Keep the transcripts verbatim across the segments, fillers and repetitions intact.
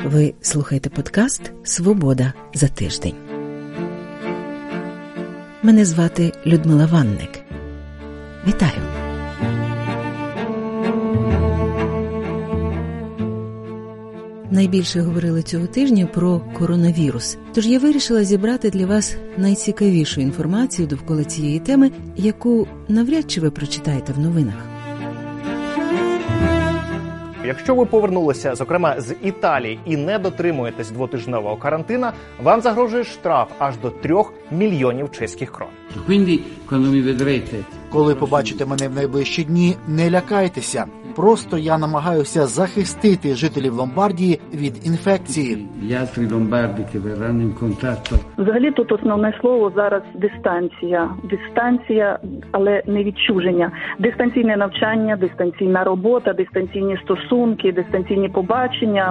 Ви слухаєте подкаст «Свобода за тиждень». Мене звати Людмила Ванник. Вітаю! Найбільше говорили цього тижня про коронавірус. Тож я вирішила зібрати для вас найцікавішу інформацію довкола цієї теми, яку навряд чи ви прочитаєте в новинах. Якщо ви повернулися, зокрема, з Італії і не дотримуєтесь двотижневого карантину, вам загрожує штраф аж до трьох мільйонів чеських крон. Коли побачите мене в найближчі дні, не лякайтеся. Просто я намагаюся захистити жителів Ломбардії від інфекції. Взагалі тут основне слово зараз дистанція. Дистанція, але не відчуження. Дистанційне навчання, дистанційна робота, дистанційні стосунки, дистанційні побачення.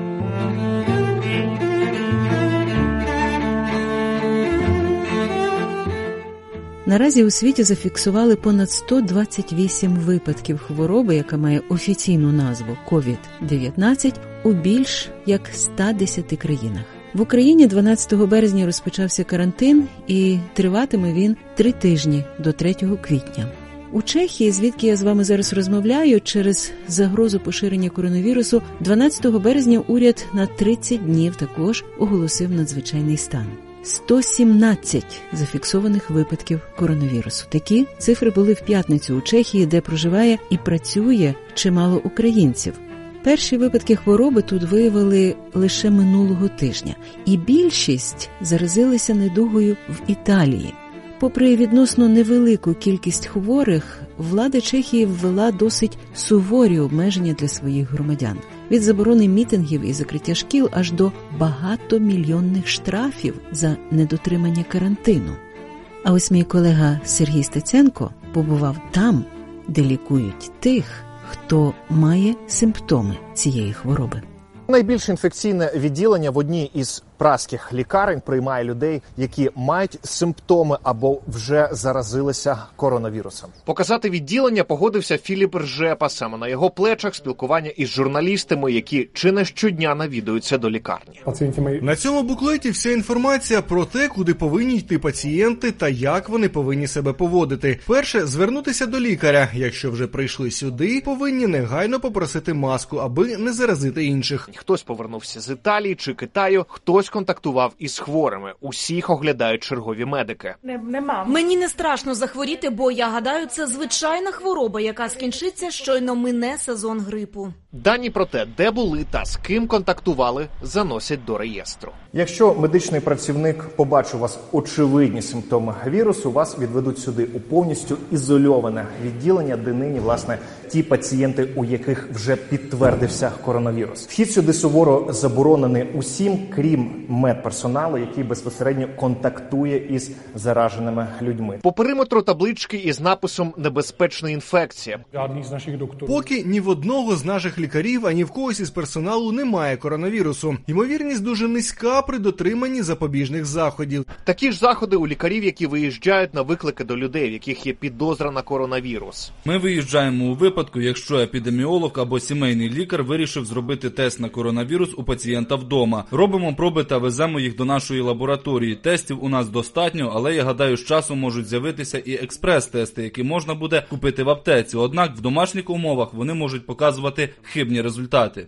Наразі у світі зафіксували понад сто двадцять вісім випадків хвороби, яка має офіційну назву ковід дев'ятнадцять, у більш як ста десяти країнах. В Україні дванадцятого березня розпочався карантин і триватиме він три тижні до третього квітня. У Чехії, звідки я з вами зараз розмовляю, через загрозу поширення коронавірусу, дванадцятого березня уряд на тридцять днів також оголосив надзвичайний стан. сто сімнадцять зафіксованих випадків коронавірусу. Такі цифри були в п'ятницю у Чехії, де проживає і працює чимало українців. Перші випадки хвороби тут виявили лише минулого тижня. І більшість заразилися недугою в Італії. Попри відносно невелику кількість хворих, влада Чехії ввела досить суворі обмеження для своїх громадян. Від заборони мітингів і закриття шкіл аж до багатомільйонних штрафів за недотримання карантину. А ось мій колега Сергій Стеценко побував там, де лікують тих, хто має симптоми цієї хвороби. Найбільш інфекційне відділення в одній із праських лікарень приймає людей, які мають симптоми або вже заразилися коронавірусом. Показати відділення погодився Філіп Ржепа. Саме на його плечах спілкування із журналістами, які чи не щодня навідуються до лікарні. На цьому буклеті вся інформація про те, куди повинні йти пацієнти та як вони повинні себе поводити. Перше – звернутися до лікаря. Якщо вже прийшли сюди, повинні негайно попросити маску, аби не заразити інших. Хтось повернувся з Італії чи Китаю, хтось контактував із хворими. Усіх оглядають чергові медики. Не, нема. Мені не страшно захворіти, бо, я гадаю, це звичайна хвороба, яка скінчиться, щойно мине сезон грипу. Дані про те, де були та з ким контактували, заносять до реєстру. Якщо медичний працівник побачив у вас очевидні симптоми вірусу, вас відведуть сюди у повністю ізольоване відділення, де нині, власне, ті пацієнти, у яких вже підтвердився коронавірус. Вхід сюди суворо заборонений усім, крім медперсоналу, який безпосередньо контактує із зараженими людьми. По периметру таблички із написом «Небезпечна інфекція». Поки ні в одного з наших лікарів, ані в когось із персоналу немає коронавірусу. Ймовірність дуже низька при дотриманні запобіжних заходів. Такі ж заходи у лікарів, які виїжджають на виклики до людей, в яких є підозра на коронавірус. Ми виїжджаємо у випадку, якщо епідеміолог або сімейний лікар вирішив зробити тест на коронавірус у пацієнта вдома. Робимо проби та веземо їх до нашої лабораторії. Тестів у нас достатньо, але я гадаю, з часом можуть з'явитися і експрес-тести, які можна буде купити в аптеці. Однак в домашніх умовах вони можуть показувати хибні результати.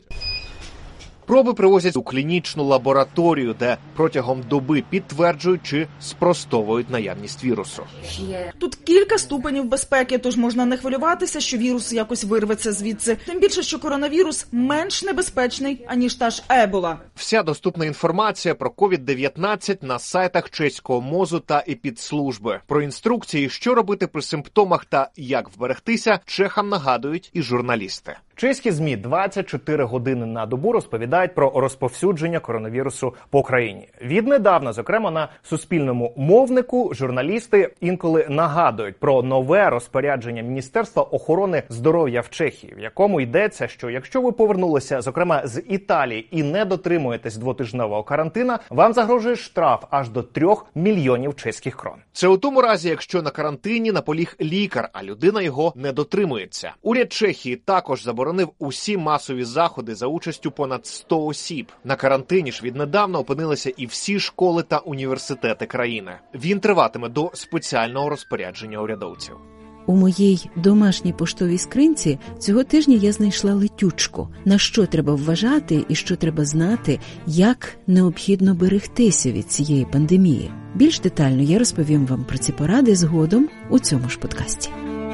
Проби привозять у клінічну лабораторію, де протягом доби підтверджують чи спростовують наявність вірусу. Тут кілька ступенів безпеки, тож можна не хвилюватися, що вірус якось вирветься звідси. Тим більше, що коронавірус менш небезпечний, аніж та ж ебола. Вся доступна інформація про ковід дев'ятнадцять на сайтах чеського МОЗу та епідслужби. Про інструкції, що робити при симптомах та як вберегтися, чехам нагадують і журналісти. Чеські ЗМІ двадцять чотири години на добу розповідають про розповсюдження коронавірусу по країні. Віднедавна, зокрема, на суспільному мовнику журналісти інколи нагадують про нове розпорядження Міністерства охорони здоров'я в Чехії, в якому йдеться, що якщо ви повернулися, зокрема, з Італії і не дотримуєтесь двотижневого карантину, вам загрожує штраф аж до трьох мільйонів чеських крон. Це у тому разі, якщо на карантині наполіг лікар, а людина його не дотримується. Уряд Чехії також заборонив заборонив усі масові заходи за участю понад сто осіб. На карантині ж віднедавна опинилися і всі школи та університети країни. Він триватиме до спеціального розпорядження урядовців. У моїй домашній поштовій скринці цього тижня я знайшла летючку, на що треба вважати і що треба знати, як необхідно берегтися від цієї пандемії. Більш детально я розповім вам про ці поради згодом у цьому ж подкасті.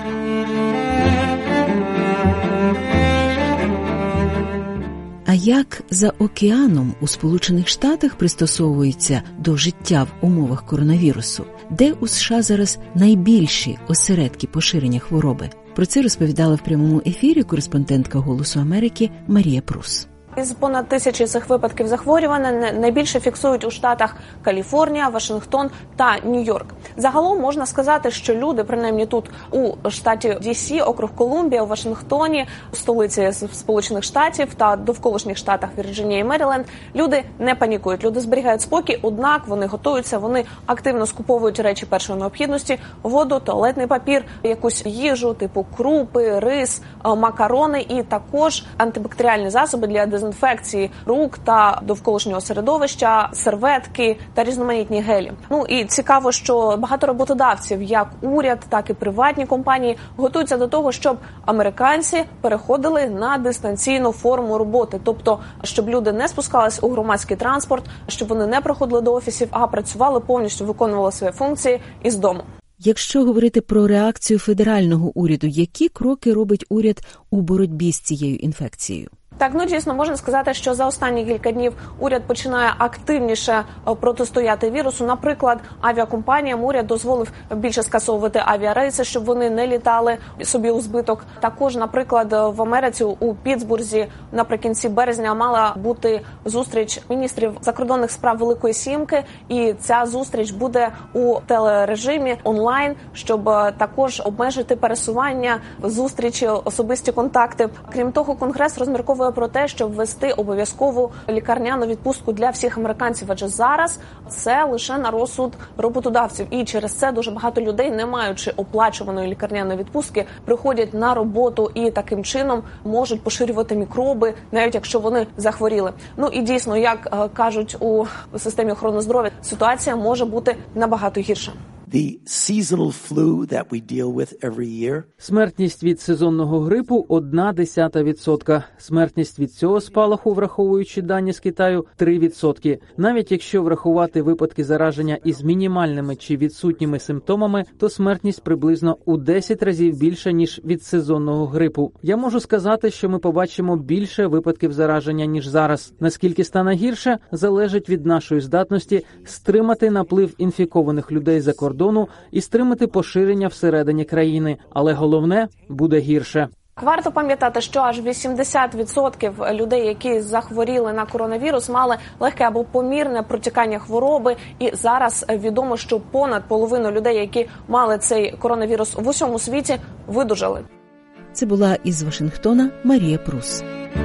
А як за океаном у Сполучених Штатах пристосовуються до життя в умовах коронавірусу? Де у США зараз найбільші осередки поширення хвороби? Про це розповідала в прямому ефірі кореспондентка «Голосу Америки» Марія Прус. Із понад тисячі цих випадків захворювання найбільше фіксують у штатах Каліфорнія, Вашингтон та Нью-Йорк. Загалом можна сказати, що люди, принаймні тут у штаті Ді Сі, округ Колумбія, у Вашингтоні, столиці Сполучених Штатів та довколишніх штатах Вірджинія і Меріленд, люди не панікують, люди зберігають спокій, однак вони готуються, вони активно скуповують речі першої необхідності, воду, туалетний папір, якусь їжу, типу крупи, рис, макарони і також антибактеріальні засоби для дезінфекції інфекції рук та довколишнього середовища, серветки та різноманітні гелі. Ну і цікаво, що багато роботодавців, як уряд, так і приватні компанії, готуються до того, щоб американці переходили на дистанційну форму роботи. Тобто, щоб люди не спускались у громадський транспорт, щоб вони не приходили до офісів, а працювали повністю, виконували свої функції із дому. Якщо говорити про реакцію федерального уряду, які кроки робить уряд у боротьбі з цією інфекцією? Так, ну дійсно, можна сказати, що за останні кілька днів уряд починає активніше протистояти вірусу. Наприклад, авіакомпаніям уряд дозволив більше скасовувати авіарейси, щоб вони не літали собі у збиток. Також, наприклад, в Америці у Пітсбурзі наприкінці березня мала бути зустріч міністрів закордонних справ Великої Сімки, і ця зустріч буде у телережимі онлайн, щоб також обмежити пересування, зустрічі, особисті контакти. Крім того, Конгрес розмірковує про те, щоб ввести обов'язкову лікарняну відпустку для всіх американців, адже зараз це лише на розсуд роботодавців. І через це дуже багато людей, не маючи оплачуваної лікарняної відпустки, приходять на роботу і таким чином можуть поширювати мікроби, навіть якщо вони захворіли. Ну і дійсно, як кажуть у системі охорони здоров'я, ситуація може бути набагато гірша. The seasonal flu that we deal with every year. Смертність від сезонного грипу – одна десята відсотка. Смертність від цього спалаху, враховуючи дані з Китаю, три відсотки. Навіть якщо врахувати випадки зараження із мінімальними чи відсутніми симптомами, то смертність приблизно у десять разів більша, ніж від сезонного грипу. Я можу сказати, що ми побачимо більше випадків зараження, ніж зараз. Наскільки стане гірше, залежить від нашої здатності стримати наплив інфікованих людей за кордоном і стримати поширення всередині країни. Але головне – буде гірше. Варто пам'ятати, що аж вісімдесят відсотків людей, які захворіли на коронавірус, мали легке або помірне протікання хвороби. І зараз відомо, що понад половину людей, які мали цей коронавірус в усьому світі, видужали. Це була із Вашингтона Марія Прус.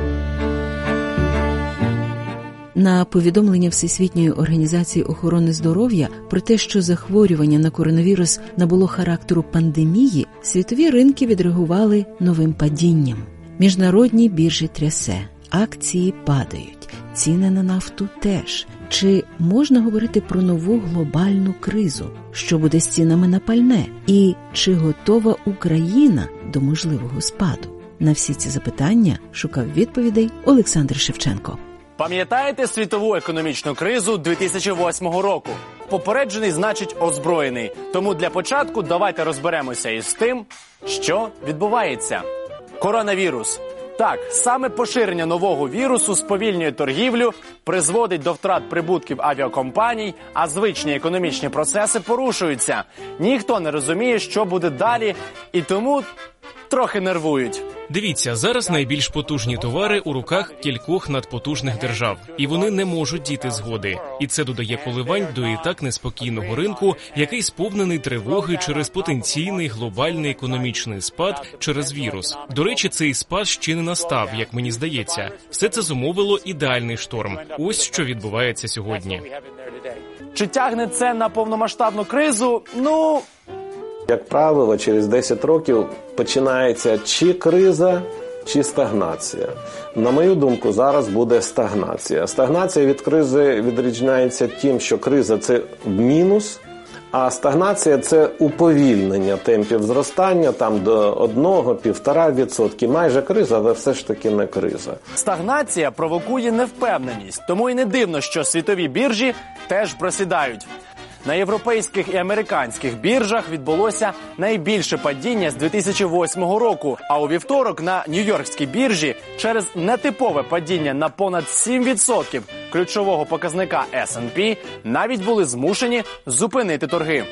На повідомлення Всесвітньої організації охорони здоров'я про те, що захворювання на коронавірус набуло характеру пандемії, світові ринки відреагували новим падінням. Міжнародні біржі трясе, акції падають, ціни на нафту теж. Чи можна говорити про нову глобальну кризу? Що буде з цінами на пальне? І чи готова Україна до можливого спаду? На всі ці запитання шукав відповідей Олександр Шевченко. Пам'ятаєте світову економічну кризу дві тисячі восьмого року? Попереджений значить озброєний. Тому для початку давайте розберемося із тим, що відбувається. Коронавірус. Так, саме поширення нового вірусу сповільнює торгівлю, призводить до втрат прибутків авіакомпаній, а звичні економічні процеси порушуються. Ніхто не розуміє, що буде далі, і тому трохи нервують. Дивіться, зараз найбільш потужні товари у руках кількох надпотужних держав, і вони не можуть діти згоди. І це додає коливань до і так неспокійного ринку, який сповнений тривоги через потенційний глобальний економічний спад через вірус. До речі, цей спад ще не настав, як мені здається. Все це зумовило ідеальний шторм. Ось що відбувається сьогодні. Чи тягне це на повномасштабну кризу? Ну... Як правило, через десять років починається чи криза, чи стагнація? На мою думку, зараз буде стагнація. Стагнація від кризи відрізняється тим, що криза – це мінус, а стагнація – це уповільнення темпів зростання там до один-півтора відсотки. Майже криза, але все ж таки не криза. Стагнація провокує невпевненість, тому і не дивно, що світові біржі теж просідають. На європейських і американських біржах відбулося найбільше падіння з дві тисячі восьмого року, а у вівторок на Нью-Йоркській біржі через нетипове падіння на понад сім відсотків ключового показника ес енд пі навіть були змушені зупинити торги.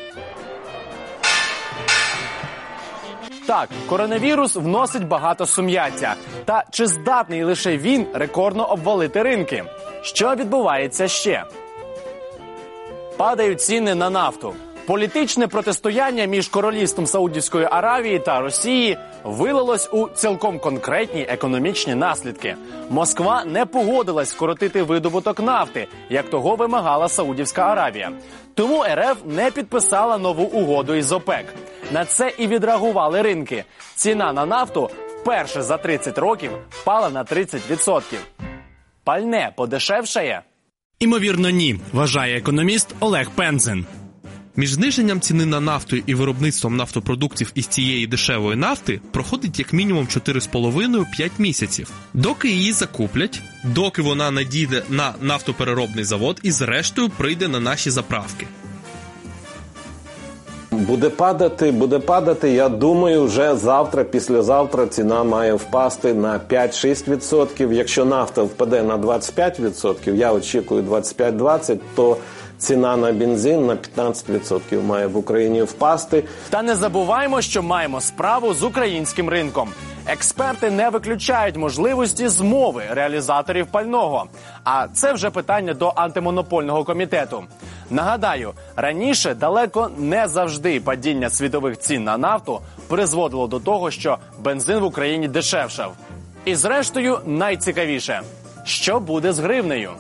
Так, коронавірус вносить багато сум'яття. Та чи здатний лише він рекордно обвалити ринки? Що відбувається ще? Падають ціни на нафту. Політичне протистояння між Королівством Саудівської Аравії та Росії вилилось у цілком конкретні економічні наслідки. Москва не погодилась скоротити видобуток нафти, як того вимагала Саудівська Аравія. Тому ер еф не підписала нову угоду із ОПЕК. На це і відреагували ринки. Ціна на нафту вперше за тридцять років впала на тридцять відсотків. Пальне подешевшає? Імовірно, ні, вважає економіст Олег Пензен. Між зниженням ціни на нафту і виробництвом нафтопродуктів із цієї дешевої нафти проходить як мінімум чотири з половиною - п'ять місяців. Доки її закуплять, доки вона надійде на нафтопереробний завод і зрештою прийде на наші заправки. Буде падати, буде падати, я думаю, вже завтра, післязавтра ціна має впасти на п'ять-шість відсотків. Якщо нафта впаде на двадцять п'ять відсотків, я очікую двадцять п'ять - двадцять, то ціна на бензин на п'ятнадцять відсотків має в Україні впасти. Та не забуваємо, що маємо справу з українським ринком. Експерти не виключають можливості змови реалізаторів пального. А це вже питання до антимонопольного комітету. Нагадаю, раніше далеко не завжди падіння світових цін на нафту призводило до того, що бензин в Україні дешевшав. І зрештою, найцікавіше – що буде з гривнею?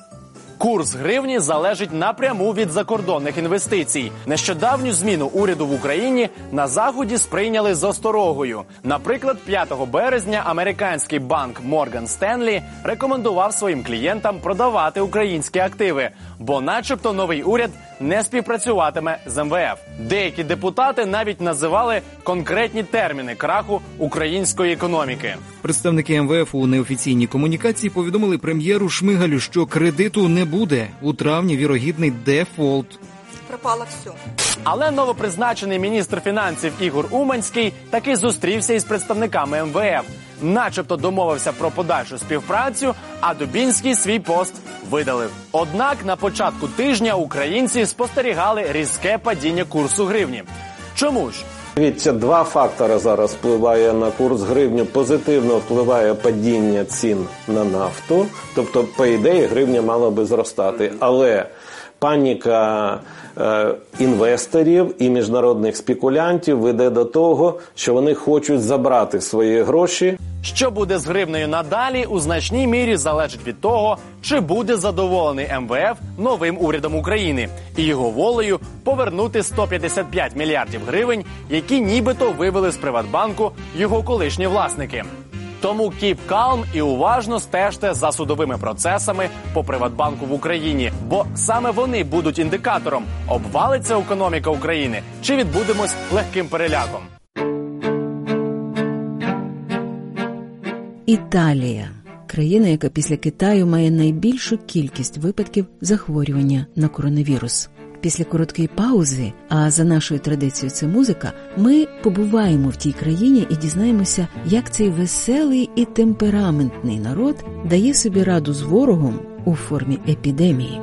Курс гривні залежить напряму від закордонних інвестицій. Нещодавню зміну уряду в Україні на Заході сприйняли з осторогою. Наприклад, п'ятого березня американський банк Морган Стенлі рекомендував своїм клієнтам продавати українські активи, бо начебто новий уряд не співпрацюватиме з ем ве еф. Деякі депутати навіть називали конкретні терміни краху української економіки. Представники ем ве еф у неофіційній комунікації повідомили прем'єру Шмигалю, що кредиту не буде. У травні вірогідний дефолт. Пропало все. Але новопризначений міністр фінансів Ігор Уманський таки зустрівся із представниками ем ве еф. Начебто домовився про подальшу співпрацю, а Дубінський свій пост видалив. Однак на початку тижня українці спостерігали різке падіння курсу гривні. Чому ж? Дивіться, два фактори зараз впливає на курс гривні. Позитивно впливає падіння цін на нафту, тобто, по ідеї, гривня мала би зростати. Але паніка е, інвесторів і міжнародних спекулянтів веде до того, що вони хочуть забрати свої гроші. Що буде з гривнею надалі, у значній мірі залежить від того, чи буде задоволений ем ве еф новим урядом України і його волею повернути сто п'ятдесят п'ять мільярдів гривень, які нібито вивели з Приватбанку його колишні власники. Тому keep calm і уважно стежте за судовими процесами по Приватбанку в Україні, бо саме вони будуть індикатором, обвалиться економіка України чи відбудемось легким переляком. Італія – країна, яка після Китаю має найбільшу кількість випадків захворювання на коронавірус. Після короткої паузи, а за нашою традицією це музика, ми побуваємо в тій країні і дізнаємося, як цей веселий і темпераментний народ дає собі раду з ворогом у формі епідемії.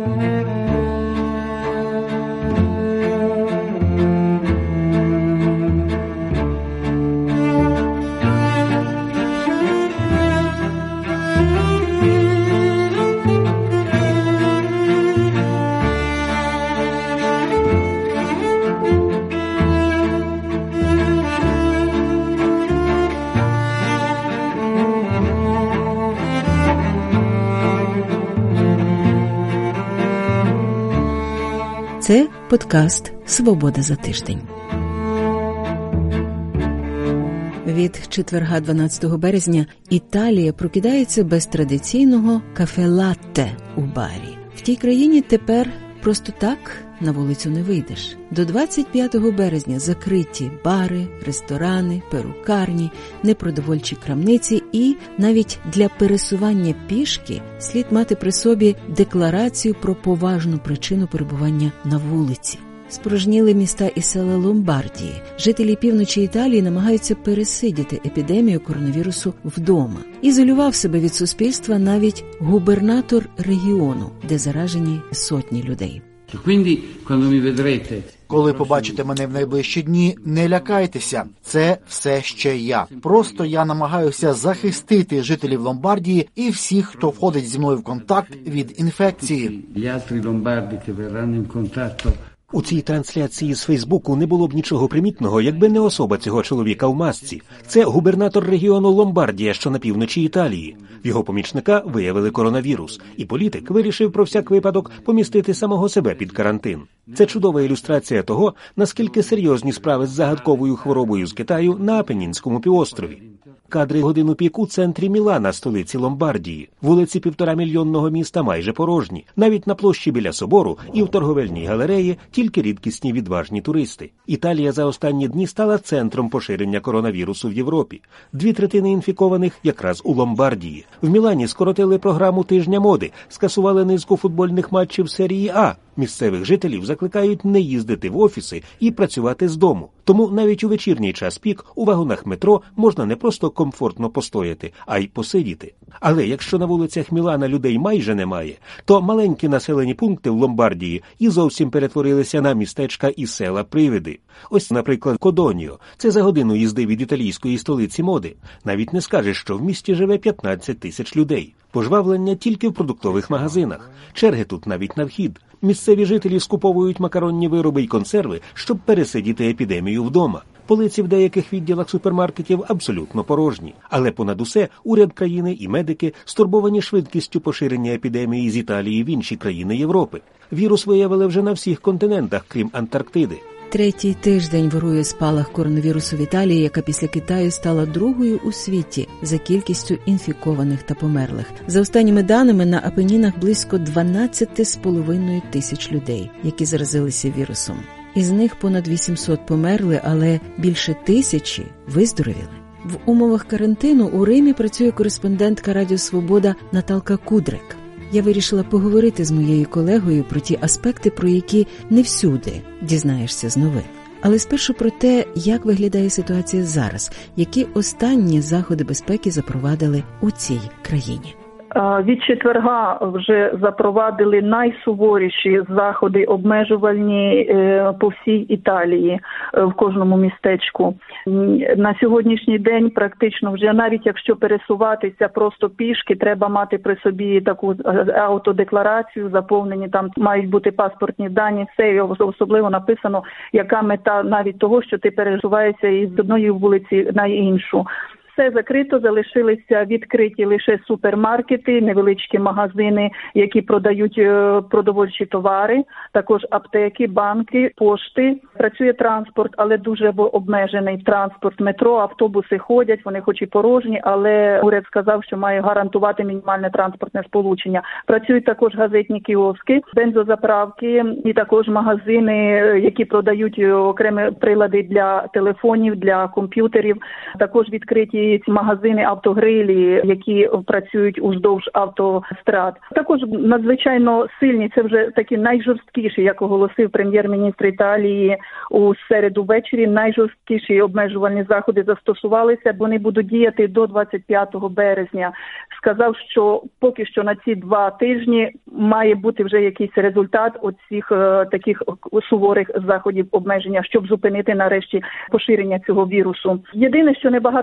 Це подкаст «Свобода за тиждень». Від четверга дванадцятого березня Італія прокидається без традиційного кафе-латте у барі. В тій країні тепер просто так на вулицю не вийдеш. До двадцять п'ятого березня закриті бари, ресторани, перукарні, непродовольчі крамниці і навіть для пересування пішки слід мати при собі декларацію про поважну причину перебування на вулиці. Спорожніли міста і села Ломбардії. Жителі півночі Італії намагаються пересидіти епідемію коронавірусу вдома. Ізолював себе від суспільства навіть губернатор регіону, де заражені сотні людей. Коли побачите мене в найближчі дні, не лякайтеся. Це все ще я. Просто я намагаюся захистити жителів Ломбардії і всіх, хто входить зі мною в контакт від інфекції. У цій трансляції з Фейсбуку не було б нічого примітного, якби не особа цього чоловіка в масці. Це губернатор регіону Ломбардія, що на півночі Італії. В його помічника виявили коронавірус, і політик вирішив про всяк випадок помістити самого себе під карантин. Це чудова ілюстрація того, наскільки серйозні справи з загадковою хворобою з Китаю на Апеннінському півострові. Кадри годину пік у центрі Мілана, столиці Ломбардії. Вулиці півторамільйонного міста майже порожні. Навіть на площі біля собору і в торговельній галереї тільки рідкісні відважні туристи. Італія за останні дні стала центром поширення коронавірусу в Європі. Дві третини інфікованих якраз у Ломбардії. В Мілані скоротили програму тижня моди, скасували низку футбольних матчів серії А. Місцевих жителів закликають не їздити в офіси і працювати з дому. Тому навіть у вечірній час пік у вагонах метро можна не просто комфортно постояти, а й посидіти. Але якщо на вулицях Мілана людей майже немає, то маленькі населені пункти в Ломбардії і зовсім перетворилися на містечка і села-привиди. Ось, наприклад, Кодоньо. Це за годину їзди від італійської столиці моди. Навіть не скажеш, що в місті живе п'ятнадцять тисяч людей. Пожвавлення тільки в продуктових магазинах. Черги тут навіть на вхід. Місцеві жителі скуповують макаронні вироби й консерви, щоб пересидіти епідемію вдома. Полиці в деяких відділах супермаркетів абсолютно порожні. Але понад усе уряд країни і медики стурбовані швидкістю поширення епідемії з Італії в інші країни Європи. Вірус виявили вже на всіх континентах, крім Антарктиди. Третій тиждень вирує спалах коронавірусу в Італії, яка після Китаю стала другою у світі за кількістю інфікованих та померлих. За останніми даними, на Апенінах близько дванадцять з половиною тисяч людей, які заразилися вірусом. Із них понад вісімсот померли, але більше тисячі виздоровіли. В умовах карантину у Римі працює кореспондентка Радіо Свобода Наталка Кудрик. Я вирішила поговорити з моєю колегою про ті аспекти, про які не всюди дізнаєшся з новин. Але спершу про те, як виглядає ситуація зараз, які останні заходи безпеки запровадили у цій країні. Від четверга вже запровадили найсуворіші заходи обмежувальні по всій Італії, в кожному містечку. На сьогоднішній день практично вже навіть якщо пересуватися просто пішки, треба мати при собі таку автодекларацію, заповнені там мають бути паспортні дані, все, і особливо написано, яка мета навіть того, що ти пересуваєшся із одної вулиці на іншу. Все закрито, залишилися відкриті лише супермаркети, невеличкі магазини, які продають продовольчі товари, також аптеки, банки, пошти. Працює транспорт, але дуже обмежений транспорт. Метро, автобуси ходять, вони хоч і порожні, але уряд сказав, що має гарантувати мінімальне транспортне сполучення. Працюють також газетні кіоски, бензозаправки і також магазини, які продають окремі прилади для телефонів, для комп'ютерів. Також відкриті ці магазини, автогрилі, які працюють уздовж автострад. Також надзвичайно сильні, це вже такі найжорсткіші, як оголосив прем'єр-міністр Італії у середу ввечері, найжорсткіші обмежувальні заходи застосувалися, вони будуть діяти до двадцять п'ятого березня. Сказав, що поки що на ці два тижні має бути вже якийсь результат оцих е, таких суворих заходів обмеження, щоб зупинити нарешті поширення цього вірусу. Єдине, що небагато дозволяє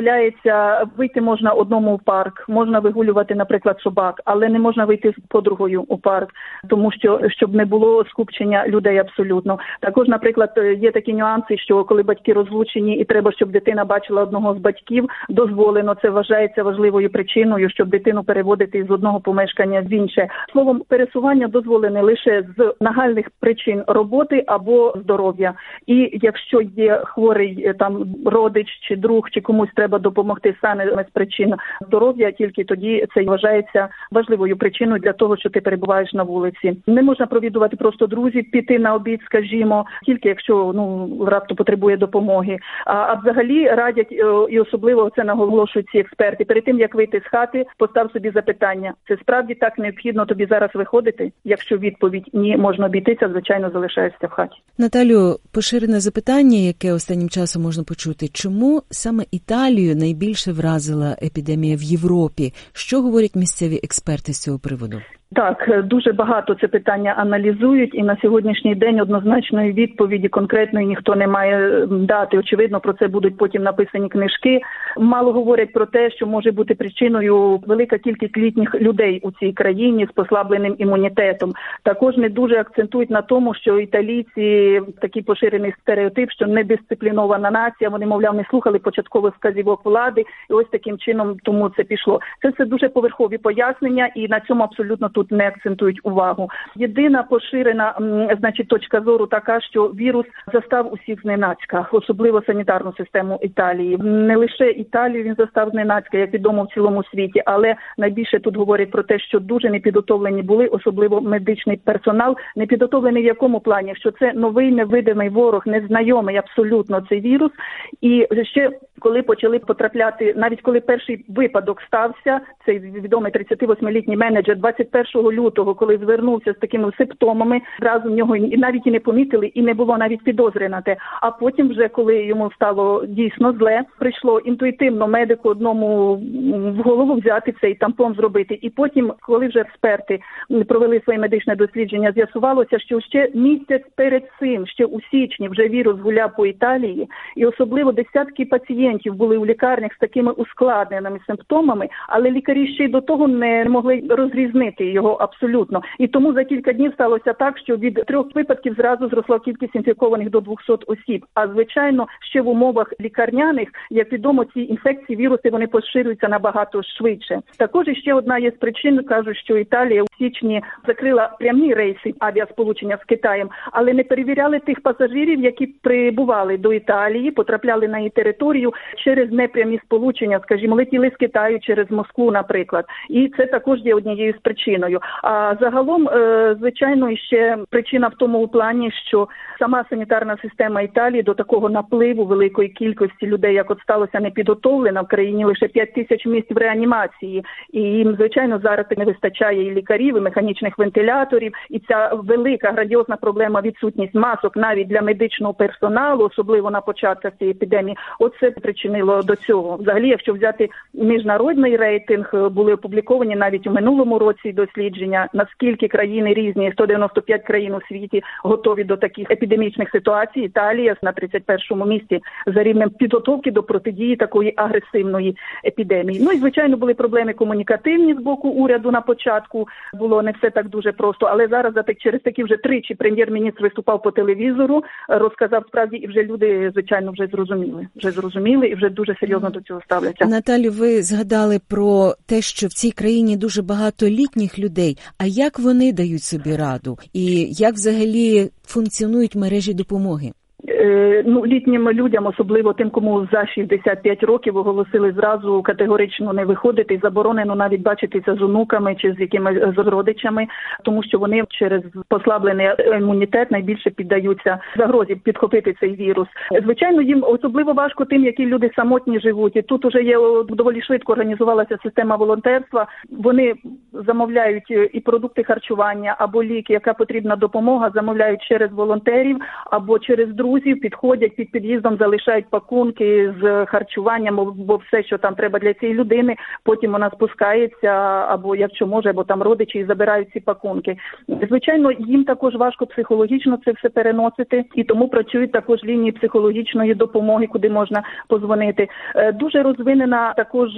дозволяється вийти можна одному в парк, можна вигулювати, наприклад, собак, але не можна вийти з подругою у парк, тому що щоб не було скупчення людей абсолютно. Також, наприклад, є такі нюанси, що коли батьки розлучені і треба, щоб дитина бачила одного з батьків, дозволено, це вважається важливою причиною, щоб дитину переводити з одного помешкання в інше. Словом, пересування дозволене лише з нагальних причин роботи або здоров'я. І якщо є хворий там родич чи друг, чи комусь треба допомогти саме з причин здоров'я, тільки тоді це вважається важливою причиною для того, що ти перебуваєш на вулиці. Не можна провідувати просто друзів, піти на обід, скажімо, тільки якщо ну раптом потребує допомоги. А, а взагалі радять, і особливо це наголошують ці експерти, перед тим, як вийти з хати, постав собі запитання. Це справді так необхідно тобі зараз виходити? Якщо відповідь ні, можна обійтися, звичайно, залишаєшся в хаті. Наталю, поширене запитання, яке останнім часом можна почути. Чому саме Італію найбільше вразила епідемія в Європі? Що говорять місцеві експерти з цього приводу? Так, дуже багато це питання аналізують, і на сьогоднішній день однозначної відповіді конкретної ніхто не має дати. Очевидно, про це будуть потім написані книжки. Мало говорять про те, що може бути причиною велика кількість літніх людей у цій країні з послабленим імунітетом. Також не дуже акцентують на тому, що італійці такий поширений стереотип, що недисциплінована нація, вони, мовляв, не слухали початкових вказівок влади, і ось таким чином тому це пішло. Це все дуже поверхові пояснення, і на цьому абсолютно тут не акцентують увагу. Єдина поширена, значить, точка зору така, що вірус застав усіх зненацька, особливо санітарну систему Італії. Не лише Італію він застав зненацька, як відомо в цілому світі, але найбільше тут говорять про те, що дуже непідготовлені були, особливо медичний персонал. Непідготовлений в якому плані? Що це новий невидимий ворог, незнайомий абсолютно цей вірус. І ще коли почали потрапляти, навіть коли перший випадок стався, цей відомий тридцятивосьмилітній менеджер двадцять першого лютого, коли звернувся з такими симптомами, зразу в нього і навіть і не помітили, і не було навіть підозри на те. А потім вже, коли йому стало дійсно зле, прийшло інтуїтивно медику одному в голову взяти цей тампон зробити. І потім, коли вже експерти провели своє медичне дослідження, з'ясувалося, що ще місяць перед цим, ще у січні, вже вірус гуляв по Італії, і особливо десятки пацієнтів були у лікарнях з такими ускладненими симптомами, але лікарі ще й до того не могли розрізнити його абсолютно. І тому за кілька днів сталося так, що від трьох випадків зразу зросла кількість інфікованих до двохсот осіб. А звичайно, ще в умовах лікарняних, як відомо, ці інфекції, віруси, вони поширюються набагато швидше. Також ще одна є з причин, кажуть, що Італія у січні закрила прямі рейси авіасполучення з Китаєм, але не перевіряли тих пасажирів, які прибували до Італії, потрапляли на її територію через непрямі сполучення, скажімо, летіли з Китаю через Москву, наприклад. І це також є однією з причиною. А загалом, звичайно, ще причина в тому плані, що сама санітарна система Італії до такого напливу великої кількості людей, як от сталося, не підготовлена. В країні лише п'ять тисяч місць в реанімації. І їм, звичайно, зараз не вистачає і лікарів, і механічних вентиляторів. І ця велика, грандіозна проблема відсутність масок навіть для медичного персоналу, особливо на початках цієї епідемії, оце причинило до цього. Взагалі, якщо взяти міжнародний рейтинг, були опубліковані навіть у минулому році дослідження, наскільки країни різні, сто дев'яносто п'ять країн у світі готові до таких епідемічних ситуацій. Італія на тридцять першому місці за рівнем підготовки до протидії такої агресивної епідемії. Ну і, звичайно, були проблеми комунікативні з боку уряду на початку. Було не все так дуже просто, але зараз через такі вже тричі прем'єр-міністр виступав по телевізору, розказав справді, і вже люди, звичайно, вже зрозуміли. Вже зрозуміли і вже дуже серйозно до цього ставляться. Наталю, ви згадали про те, що в цій країні дуже багато літніх людей. А як вони дають собі раду? І як взагалі функціонують мережі допомоги? Ну, літнім людям, особливо тим, кому за шістдесят п'ять років, оголосили зразу категорично не виходити, заборонено навіть бачитися з онуками чи з якимись з родичами, тому що вони через послаблений імунітет найбільше піддаються загрозі підхопити цей вірус. Звичайно, їм особливо важко тим, які люди самотні живуть. І тут уже є доволі швидко організувалася система волонтерства. Вони замовляють і продукти харчування, або ліки, яка потрібна допомога, замовляють через волонтерів, або через друзів. друзів, підходять під під'їздом, залишають пакунки з харчуванням, або все, що там треба для цієї людини. Потім вона спускається, або якщо може, або там родичі, і забирають ці пакунки. Звичайно, їм також важко психологічно це все переносити, і тому працюють також лінії психологічної допомоги, куди можна позвонити. Дуже розвинена також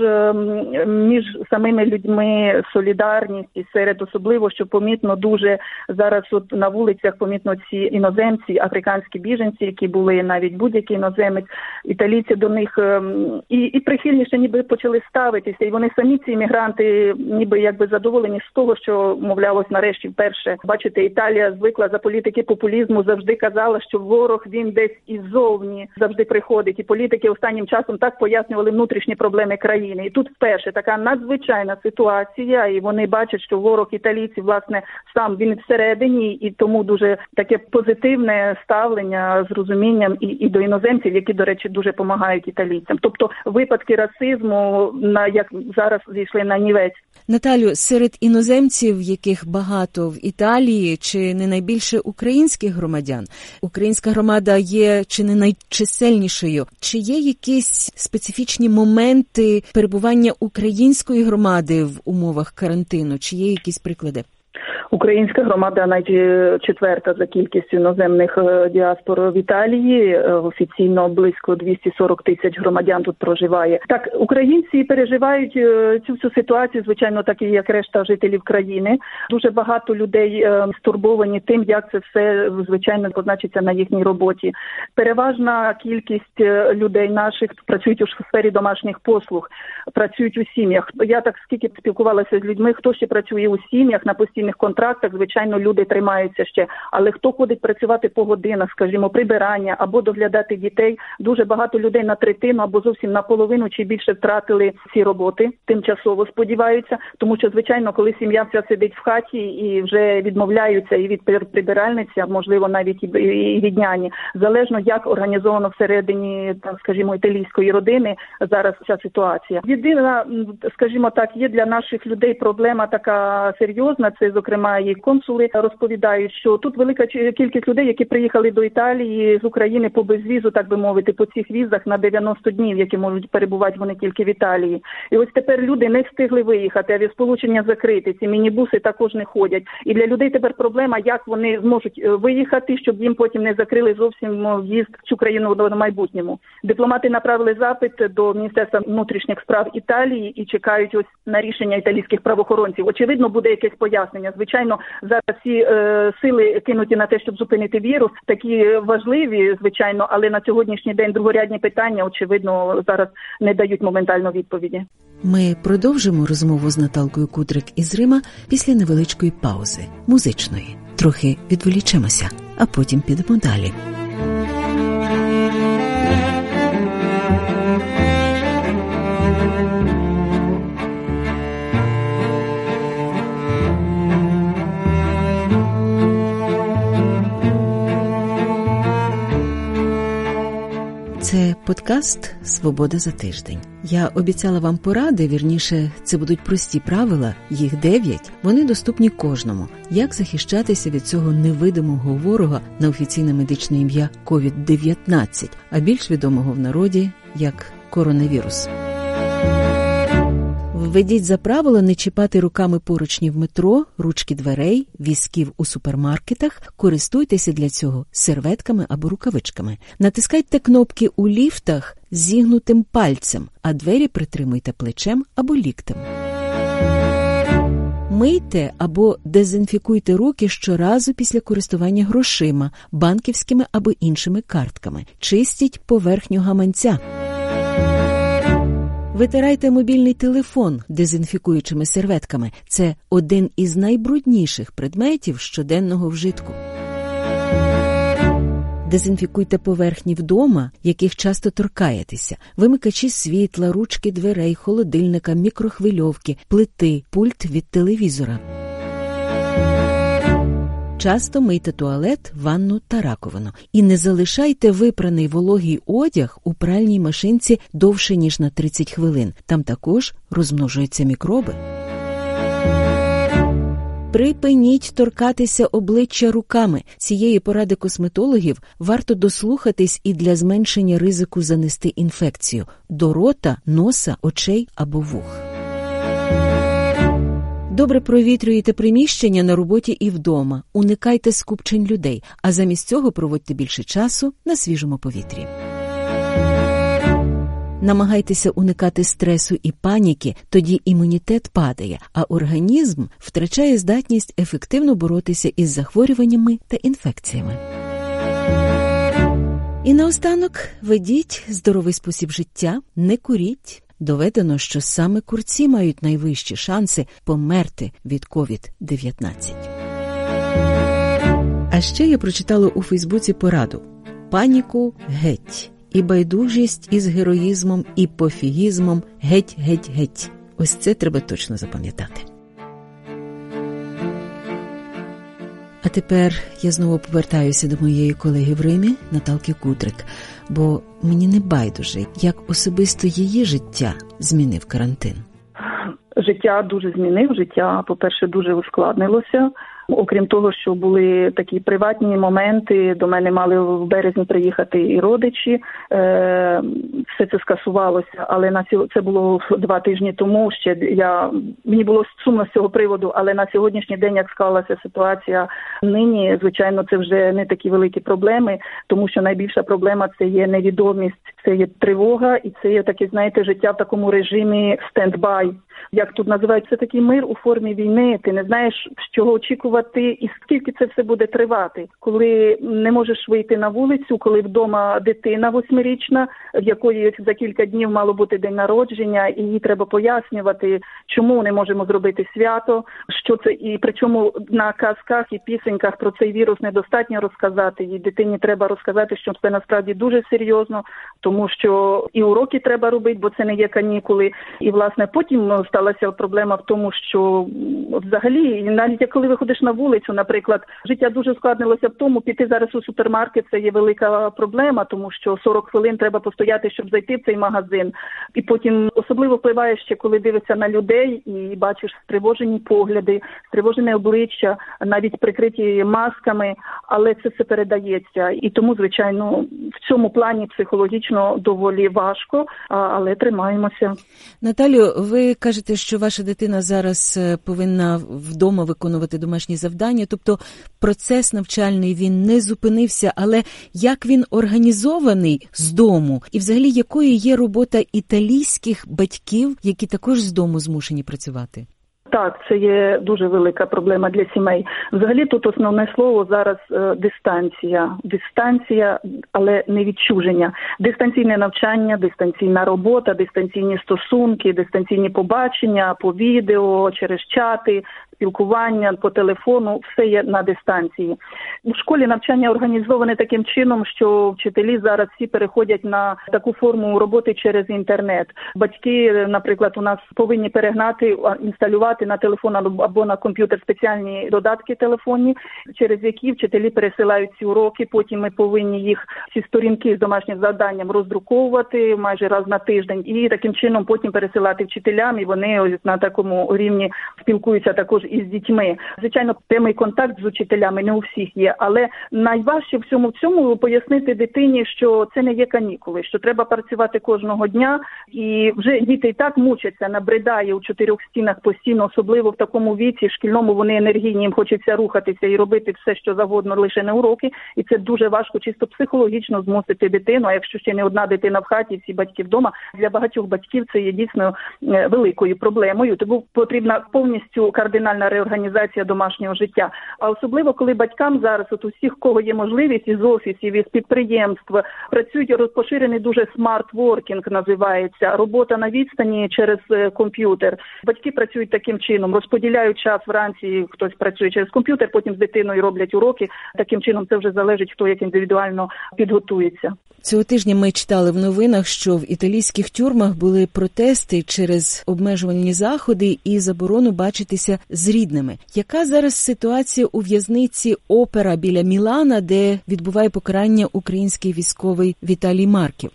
між самими людьми солідарність, і серед особливо, що помітно дуже зараз от на вулицях помітно ці іноземці, африканські біженці, які були, навіть будь-який іноземець, італійці до них і, і прихильніше ніби почали ставитися, і вони самі, ці іммігранти, ніби якби задоволені з того, що, мовлялось, нарешті вперше. Бачите, Італія звикла за політики популізму, завжди казала, що ворог він десь іззовні завжди приходить, і політики останнім часом так пояснювали внутрішні проблеми країни. І тут вперше така надзвичайна ситуація, і вони бачать, що ворог італійців, власне, сам він всередині, і тому дуже таке позитивне ставлення з розумінням і, і до іноземців, які, до речі, дуже допомагають італійцям. Тобто випадки расизму, на як зараз зійшли на нівець. Наталю, серед іноземців, яких багато в Італії, чи не найбільше українських громадян? Українська громада є чи не найчисельнішою? Чи є якісь специфічні моменти перебування української громади в умовах карантину? Чи є якісь приклади? Українська громада навіть четверта за кількістю іноземних діаспор в Італії. Офіційно близько двісті сорок тисяч громадян тут проживає. Так, українці переживають цю всю ситуацію, звичайно, так і як решта жителів країни. Дуже багато людей стурбовані тим, як це все, звичайно, позначиться на їхній роботі. Переважна кількість людей наших працюють у сфері домашніх послуг, працюють у сім'ях. Я так скільки спілкувалася з людьми, хто ще працює у сім'ях на постійних контрактах, звичайно, люди тримаються ще. Але хто ходить працювати по годинах, скажімо, прибирання або доглядати дітей, дуже багато людей на третину або зовсім на половину чи більше втратили ці роботи, тимчасово сподіваються, тому що, звичайно, коли сім'я вся сидить в хаті і вже відмовляються і від прибиральниці, можливо, навіть і від няні, залежно як організовано всередині, так, скажімо, італійської родини зараз ця ситуація. Єдина, скажімо так, є для наших людей проблема така серйозна, це, зокрема, і консули розповідають, що тут велика кількість людей, які приїхали до Італії з України по безвізу, так би мовити, по цих візах на дев'яносто днів, які можуть перебувати вони тільки в Італії. І ось тепер люди не встигли виїхати, авіасполучення закрите, ці мінібуси також не ходять. І для людей тепер проблема, як вони зможуть виїхати, щоб їм потім не закрили зовсім в'їзд в цю країну в майбутньому. Дипломати направили запит до Міністерства внутрішніх справ Італії і чекають ось на рішення італійських правоохоронців. Очевидно, буде якесь пояснення. Звичайно, зараз всі е, сили кинуті на те, щоб зупинити вірус, такі важливі, звичайно, але на сьогоднішній день другорядні питання, очевидно, зараз не дають моментально відповіді. Ми продовжимо розмову з Наталкою Кудрик із Рима після невеличкої паузи, музичної. Трохи відволічемося, а потім підемо далі. Це подкаст «Свобода за тиждень». Я обіцяла вам поради, вірніше, це будуть прості правила, їх дев'ять. Вони доступні кожному. Як захищатися від цього невидимого ворога на офіційне медичне ім'я ковід дев'ятнадцять, а більш відомого в народі як коронавірус. Введіть за правило не чіпати руками поручні в метро, ручки дверей, візків у супермаркетах. Користуйтеся для цього серветками або рукавичками. Натискайте кнопки у ліфтах зігнутим пальцем, а двері притримуйте плечем або ліктем. Мийте або дезінфікуйте руки щоразу після користування грошима, банківськими або іншими картками. Чистіть поверхню гаманця. Витирайте мобільний телефон дезінфікуючими серветками. Це один із найбрудніших предметів щоденного вжитку. Дезінфікуйте поверхні вдома, яких часто торкаєтеся. Вимикачі світла, ручки дверей, холодильника, мікрохвильовки, плити, пульт від телевізора. Часто мийте туалет, ванну та раковину. І не залишайте випраний вологий одяг у пральній машинці довше, ніж на тридцять хвилин. Там також розмножуються мікроби. Припиніть торкатися обличчя руками. Цієї поради косметологів варто дослухатись і для зменшення ризику занести інфекцію до рота, носа, очей або вух. Добре провітрюйте приміщення на роботі і вдома. Уникайте скупчень людей, а замість цього проводьте більше часу на свіжому повітрі. Намагайтеся уникати стресу і паніки, тоді імунітет падає, а організм втрачає здатність ефективно боротися із захворюваннями та інфекціями. І наостанок, ведіть здоровий спосіб життя, не куріть. Доведено, що саме курці мають найвищі шанси померти від ковід дев'ятнадцять. А ще я прочитала у Фейсбуці пораду: паніку геть. І байдужість із героїзмом і пофігізмом геть-геть-геть. Ось це треба точно запам'ятати. А тепер я знову повертаюся до моєї колеги в Римі, Наталки Кудрик, бо мені не байдуже, як особисто її життя змінив карантин. Життя дуже змінив, життя, по-перше, дуже ускладнилося. Окрім того, що були такі приватні моменти, до мене мали в березні приїхати і родичі, е, все це скасувалося, але на ці, це було два тижні тому, ще я, мені було сумно з цього приводу, але на сьогоднішній день, як склалася ситуація нині, звичайно, це вже не такі великі проблеми, тому що найбільша проблема – це є невідомість, це є тривога і це є таке, знаєте, життя в такому режимі стендбай. Як тут називають, це такий мир у формі війни, ти не знаєш, з чого очікувати і скільки це все буде тривати. Коли не можеш вийти на вулицю, коли вдома дитина восьмирічна, в якої за кілька днів мало бути день народження, і їй треба пояснювати, чому не можемо зробити свято, що це, і причому на казках і пісеньках про цей вірус недостатньо розказати, і дитині треба розказати, що це насправді дуже серйозно, тому що і уроки треба робити, бо це не є канікули, і власне потім сталася проблема в тому, що взагалі, навіть коли виходиш на вулицю, наприклад, життя дуже ускладнилося в тому, піти зараз у супермаркет – це є велика проблема, тому що сорок хвилин треба постояти, щоб зайти в цей магазин. І потім особливо впливає ще, коли дивишся на людей і бачиш стривожені погляди, стривожене обличчя, навіть прикриті масками, але це все передається. І тому, звичайно, в цьому плані психологічно доволі важко, але тримаємося. Наталю, ви кажете, що ваша дитина зараз повинна вдома виконувати домашні завдання, тобто процес навчальний, він не зупинився, але як він організований з дому? І взагалі, якою є робота італійських батьків, які також з дому змушені працювати? Так, це є дуже велика проблема для сімей. Взагалі тут основне слово зараз е, дистанція. Дистанція, але не відчуження. Дистанційне навчання, дистанційна робота, дистанційні стосунки, дистанційні побачення по відео, через чати, спілкування по телефону, все є на дистанції. У школі навчання організоване таким чином, що вчителі зараз всі переходять на таку форму роботи через інтернет. Батьки, наприклад, у нас повинні перегнати, інсталювати на телефон або на комп'ютер спеціальні додатки телефонні, через які вчителі пересилають ці уроки, потім ми повинні їх, ці сторінки з домашнім завданням роздруковувати майже раз на тиждень і таким чином потім пересилати вчителям, і вони ось на такому рівні спілкуються також із дітьми. Звичайно, прямий контакт з учителями не у всіх є, але найважче всьому в цьому пояснити дитині, що це не є канікули, що треба працювати кожного дня, і вже діти і так мучаться, набридає у чотирьох стінах постійно, особливо в такому віці, шкільному, вони енергійні, їм хочеться рухатися і робити все, що завгодно, лише не уроки, і це дуже важко чисто психологічно змусити дитину, а якщо ще не одна дитина в хаті, всі батьки вдома, для багатьох батьків це є дійсно великою проблемою, тому потрібна повністю кардинальна реорганізація домашнього життя. А особливо, коли батькам зараз, от у всіх, кого є можливість, із офісів, із підприємств, працюють розпоширений дуже смарт-воркінг, називається, робота на відстані через комп'ютер. Батьки працюють таким чином, розподіляють час вранці, хтось працює через комп'ютер, потім з дитиною роблять уроки. Таким чином це вже залежить, хто як індивідуально підготується. Цього тижня ми читали в новинах, що в італійських тюрмах були протести через обмежувальні заходи і заборону бачитися з рідними. Яка зараз ситуація у в'язниці Опера біля Мілана, де відбуває покарання український військовий Віталій Марків?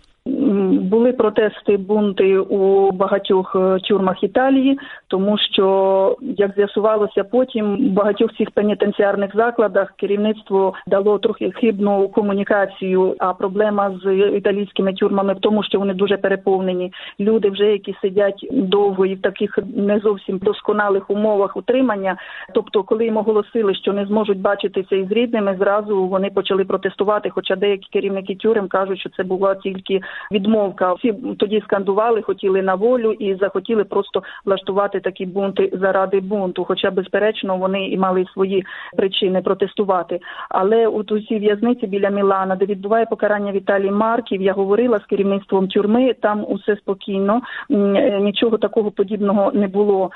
Були протести, бунти у багатьох тюрмах Італії, тому що, як з'ясувалося потім, в багатьох цих пенітенціарних закладах керівництво дало трохи хибну комунікацію, а проблема з італійськими тюрмами в тому, що вони дуже переповнені. Люди вже, які сидять довго і в таких не зовсім досконалих умовах утримання, тобто, коли їм оголосили, що не зможуть бачитися із рідними, зразу вони почали протестувати, хоча деякі керівники тюрем кажуть, що це була тільки відмовка. Всі тоді скандували, хотіли на волю і захотіли просто влаштувати такі бунти заради бунту, хоча, безперечно, вони і мали свої причини протестувати. Але от у цій в'язниці біля Мілана, де відбуває покарання Віталій Марків, я говорила з керівництвом тюрми, там усе спокійно, нічого такого подібного не було.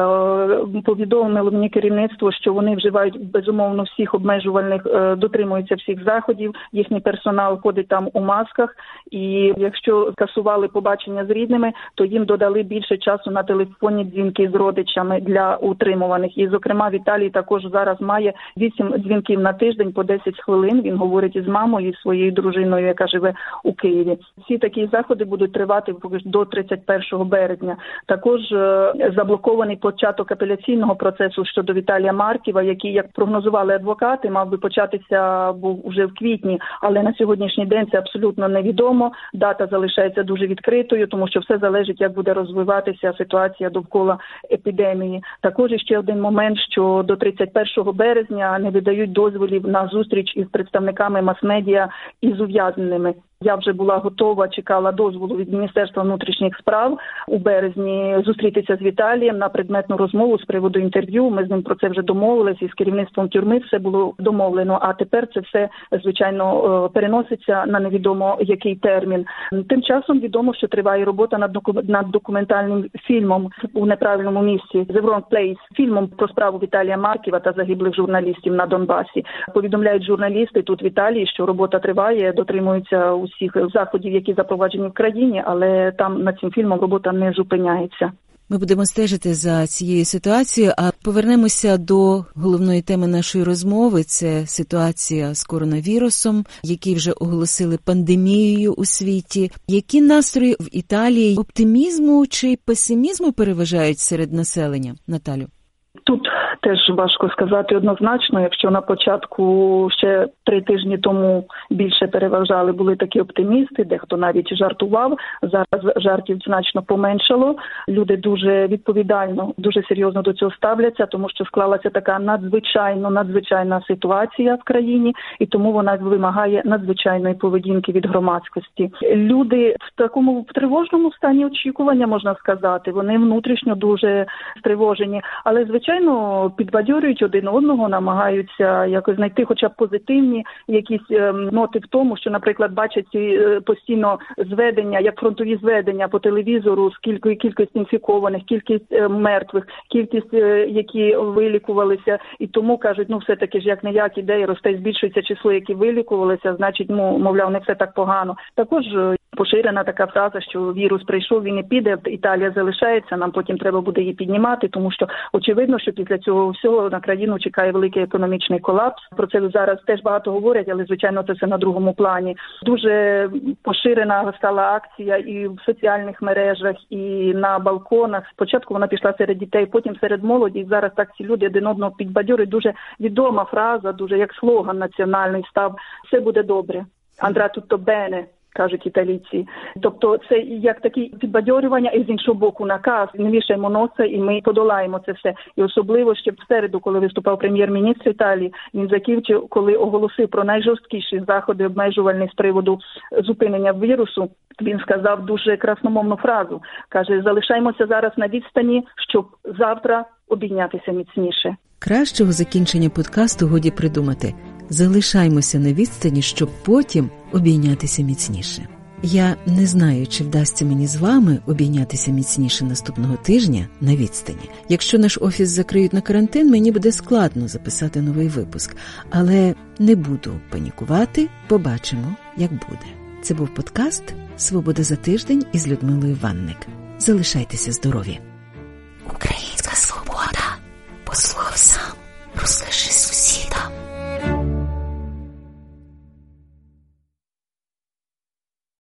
Повідомило мені керівництво, що вони вживають, безумовно, всіх обмежувальних, дотримуються всіх заходів, їхній персонал ходить там у масках, і якщо скасували побачення з рідними, то їм додали більше часу на телефонні дзвінки з родичами для утримуваних. І, зокрема, Віталій також зараз має вісім дзвінків на тиждень по десять хвилин. Він говорить із мамою, і своєю дружиною, яка живе у Києві. Ці такі заходи будуть тривати до тридцять першого березня. Також заблокований початок апеляційного процесу щодо Віталія Марківа, який, як прогнозували адвокати, мав би початися був уже в квітні, але на сьогоднішній день це абсолютно невідомо. Дата залишається дуже відкритою, тому що все залежить, як буде розвиватися ситуація довкола епідемії. Також ще один момент, що до тридцять першого березня не видають дозволів на зустріч із представниками мас-медіа і з ув'язненими. Я вже була готова, чекала дозволу від Міністерства внутрішніх справ у березні зустрітися з Віталієм на предметну розмову з приводу інтерв'ю. Ми з ним про це вже домовилися, і з керівництвом тюрми все було домовлено. А тепер це все, звичайно, переноситься на невідомо який термін. Тим часом відомо, що триває робота над, доку... над документальним фільмом у неправильному місці «The Wrong Place», фільмом про справу Віталія Марківа та загиблих журналістів на Донбасі. Повідомляють журналісти тут в Італії, що робота триває, дотримуються усіх заходів, які запроваджені в країні, але там над цим фільмом робота не зупиняється. Ми будемо стежити за цією ситуацією, а повернемося до головної теми нашої розмови. Це ситуація з коронавірусом, який вже оголосили пандемією у світі. Які настрої в Італії? Оптимізму чи песимізму переважають серед населення, Наталю? Тут теж важко сказати однозначно, якщо на початку ще три тижні тому більше переважали, були такі оптимісти, дехто навіть жартував, зараз жартів значно поменшало. Люди дуже відповідально, дуже серйозно до цього ставляться, тому що склалася така надзвичайно, надзвичайна ситуація в країні, і тому вона вимагає надзвичайної поведінки від громадськості. Люди в такому в тривожному стані очікування, можна сказати, вони внутрішньо дуже стривожені, але, звичайно, підбадьорюють один одного, намагаються якось знайти хоча б позитивні якісь ноти в тому, що, наприклад, бачать постійно зведення, як фронтові зведення по телевізору, скільки кількість інфікованих, кількість мертвих, кількість, які вилікувалися, і тому кажуть, ну все-таки ж як-не-як ідея росте, збільшується число, які вилікувалися, значить, ну, мовляв, не все так погано. Також поширена така фраза, що вірус прийшов, він і піде, Італія залишається, нам потім треба буде її піднімати, тому що очевидно, що після цього всього на країну чекає великий економічний колапс. Про це зараз теж багато говорять, але, звичайно, це все на другому плані. Дуже поширена стала акція і в соціальних мережах, і на балконах. Спочатку вона пішла серед дітей, потім серед молоді, і зараз так ці люди один одного підбадьорюють. Дуже відома фраза, дуже як слоган національний став «Все буде добре». «Andrà tutto bene», кажуть італійці. Тобто це як такі підбадьорювання, і з іншого боку наказ, не вішаємо носа, і ми подолаємо це все. І особливо ще в середу, коли виступав прем'єр-міністр Італії, він закінчив, коли оголосив про найжорсткіші заходи обмежувальні з приводу зупинення вірусу, він сказав дуже красномовну фразу. Каже, залишаємося зараз на відстані, щоб завтра обійнятися міцніше. Кращого закінчення подкасту годі придумати. Залишаймося на відстані, щоб потім обійнятися міцніше. Я не знаю, чи вдасться мені з вами обійнятися міцніше наступного тижня на відстані. Якщо наш офіс закриють на карантин, мені буде складно записати новий випуск. Але не буду панікувати, побачимо, як буде. Це був подкаст «Свобода за тиждень» із Людмилою Ванник. Залишайтеся здорові!